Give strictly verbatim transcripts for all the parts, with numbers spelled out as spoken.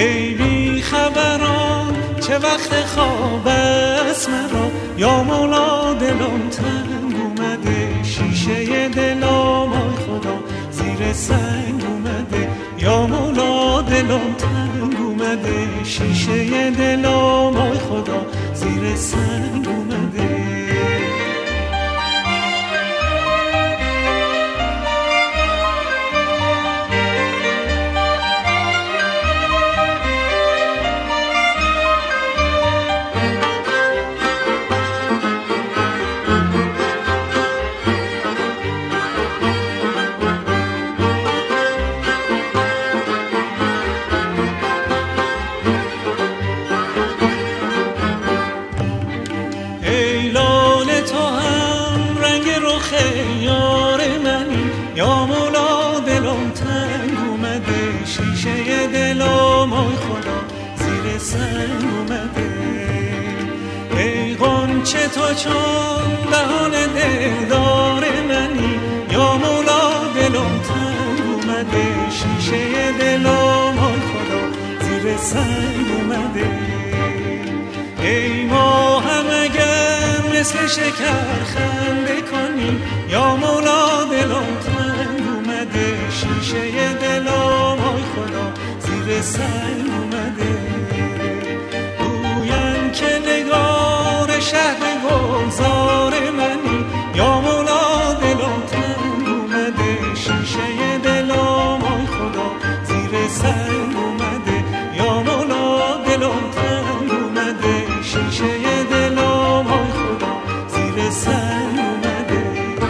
ای بی خبران چه وقت خواب است مرا، یا مولا دلم تنگ اومده، شیشه دلم آی خدا زیر سنگ اومده، یا مولا دلم تنگ اومده، شیشه دلم آی خدا زیر سنگ اومده. شیشه دلم آی خدا زیر سنگ اومده، ای غنچه تو چون دهان دلدار منی، یا مولا دلم تنگ اومده، شیشه دلم آی خدا زیر سنگ اومده. ای ماهم اگر مثل شکر خنده کنی، یا مولا دلم تنگ اومده، شیشه دلم آی خدا زیر سنگ اومده. گویم که نگار شهر گلزار منی، یا مولا دلم تنگ اومده، شیشه دلم آی خدا زیر سنگ اومده، یا مولا دلم تنگ اومده، شیشه دلم آی خدا زیر سنگ اومده.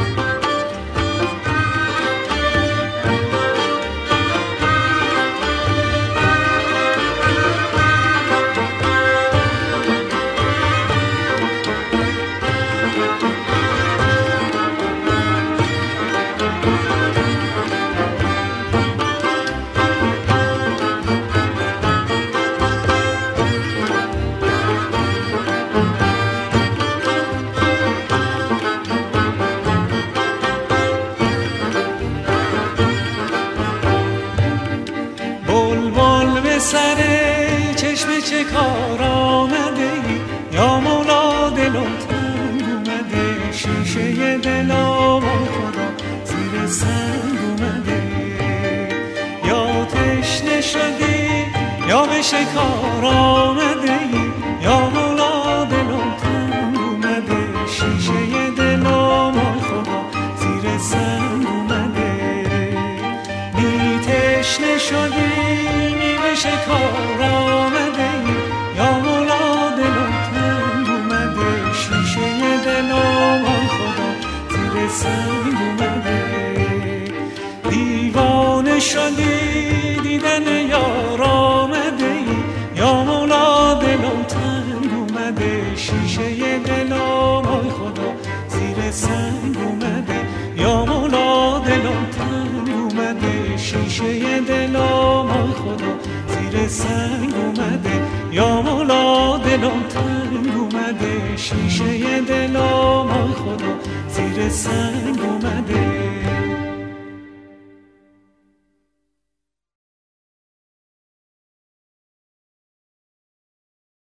سر چشم چه کار آمده ای، یا مولا دلم تنگ اومده، شیشه دلم آی خدا زیر سنگ اومده. یا تشنه شدی یا به شکار آمده ای، یا مولا دلم تنگ اومده، شیشه دلم آی خدا زیر سنگ اومده. بی تشنه شدی شکار آمده ای، یا مولا دلم تنگ اومده، شیشه دلم آی خدا زیر سنگ اومده. دیوانه شدی دیدن یار آمده ای، یا مولا دلم تنگ اومده، شیشه دلم آی خدا زیر سنگ اومده، یا مولا دلم تنگ اومده، شیشه دلم آی خدا زیر سنگ اومده، یا مولا دلم تنگ اومده، شیشه دلم آی خدا زیر سنگ اومده.